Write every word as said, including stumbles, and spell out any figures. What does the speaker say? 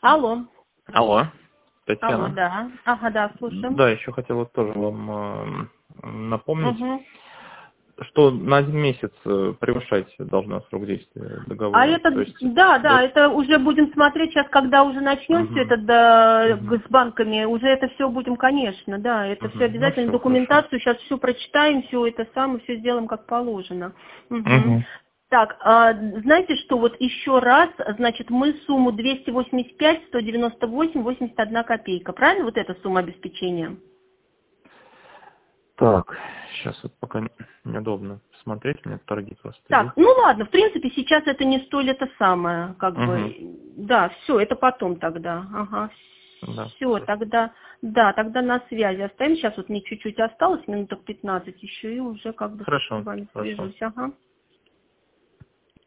Алло. Алло, Алло, Татьяна. да. Ага, да, слушаю. Да, еще хотела тоже вам э, напомнить, Угу. что на один месяц э, превышать должна срок действия А договора. это, То есть да, да, до... это уже будем смотреть сейчас, когда уже начнем все Мгм. это да, Мгм. с банками, уже это все будем, конечно, да, это все Мгм. Ну обязательно, все, хорошо. документацию сейчас все прочитаем, все это самое, все сделаем как положено. Мгм. Мгм. Так, а, знаете что, вот еще раз, значит, мы сумму двести восемьдесят пять сто девяносто восемь восемьдесят одна копейка, правильно, вот эта сумма обеспечения? Так, сейчас вот пока неудобно смотреть, у меня торги просто Так, идут. ну ладно, в принципе, сейчас это не столь это самое, как Угу. бы, да, все, это потом тогда, ага, Да, все, хорошо. тогда, да, тогда на связи оставим, сейчас вот мне чуть-чуть осталось, минуток пятнадцать еще, и уже как бы с Хорошо, вами хорошо. свяжусь, ага.